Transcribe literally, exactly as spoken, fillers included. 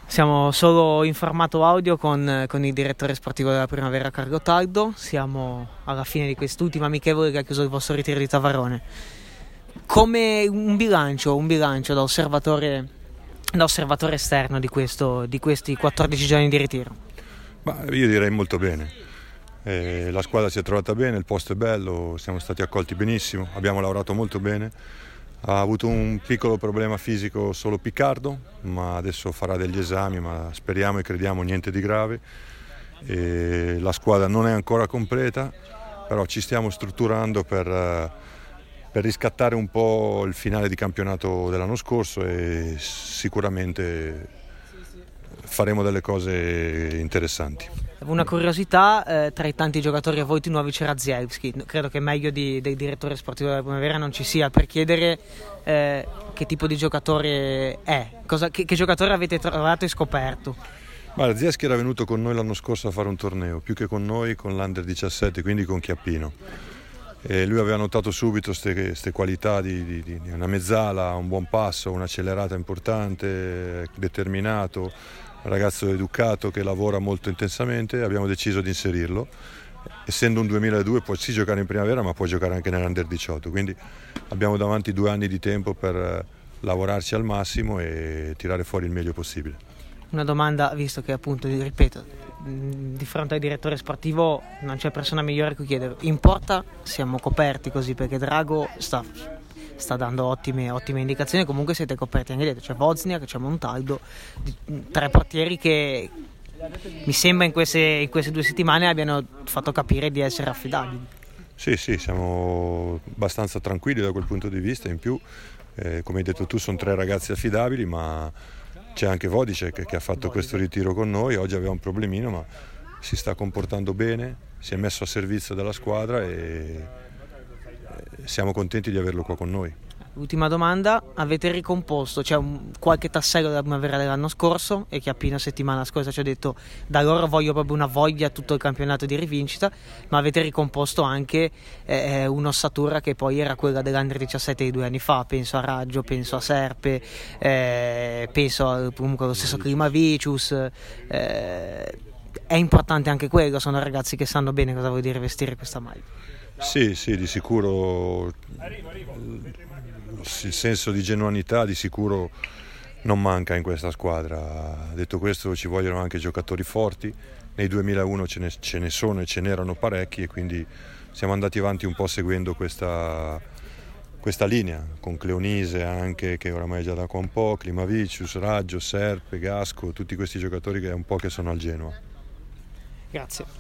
Siamo solo in formato audio con, con il direttore sportivo della Primavera Carlo Taldo. Siamo alla fine di quest'ultima amichevole che ha chiuso il vostro ritiro di Tavarone. Come un bilancio, un bilancio da osservatore, da osservatore esterno di, questo, di questi quattordici giorni di ritiro? Ma io direi molto bene. Eh, la squadra si è trovata bene, il posto è bello, siamo stati accolti benissimo, abbiamo lavorato molto bene. Ha avuto un piccolo problema fisico solo Piccardo, ma adesso farà degli esami, ma speriamo e crediamo niente di grave. E la squadra non è ancora completa, però ci stiamo strutturando per, per riscattare un po' il finale di campionato dell'anno scorso e sicuramente faremo delle cose interessanti. Una curiosità, eh, tra i tanti giocatori a voi nuovi c'era Zielski, credo che meglio di, del direttore sportivo della Primavera non ci sia, per chiedere eh, che tipo di giocatore è, cosa, che, che giocatore avete trovato e scoperto. Guarda, Zielski era venuto con noi l'anno scorso a fare un torneo, più che con noi, con l'Under diciassette, quindi con Chiappino. E lui aveva notato subito queste qualità di, di, di una mezzala, un buon passo, un'accelerata importante, determinato, un ragazzo educato che lavora molto intensamente. Abbiamo deciso di inserirlo. Essendo un duemiladue può sì giocare in primavera, ma può giocare anche nell'Under diciotto, quindi abbiamo davanti due anni di tempo per lavorarci al massimo e tirare fuori il meglio possibile. Una domanda, visto che appunto, ripeto, di fronte al direttore sportivo non c'è persona migliore a cui chiedere. In porta siamo coperti così, perché Drago sta, sta dando ottime, ottime indicazioni, comunque siete coperti anche dietro, c'è Wozniak, c'è Montaldo, tre portieri che mi sembra in queste, in queste due settimane abbiano fatto capire di essere affidabili. Sì, sì, siamo abbastanza tranquilli da quel punto di vista. In più, eh, come hai detto tu, sono tre ragazzi affidabili, ma c'è anche Vodicek che ha fatto questo ritiro con noi. Oggi aveva un problemino, ma si sta comportando bene, si è messo a servizio della squadra e siamo contenti di averlo qua con noi. Ultima domanda, avete ricomposto, c'è un, qualche tassello della Primavera dell'anno scorso e Chiappino settimana scorsa ci ha detto da loro voglio proprio una voglia tutto il campionato di rivincita, ma avete ricomposto anche eh, un'ossatura che poi era quella dell'Under diciassette di due anni fa, penso a Raggio, penso a Serpe, eh, penso a, comunque allo stesso Klimavicius, eh, è importante anche quello, sono ragazzi che sanno bene cosa vuol dire vestire questa maglia. Sì, sì, di sicuro il senso di genuinità di sicuro non manca in questa squadra. Detto questo, ci vogliono anche giocatori forti. Nei duemilauno ce ne, ce ne sono e ce n'erano parecchi, e quindi siamo andati avanti un po' seguendo questa, questa linea, con Cleonise anche, che oramai è già da qua un po', Klimavicius, Raggio, Serpe, Gasco, tutti questi giocatori che è un po' che sono al Genoa. Grazie.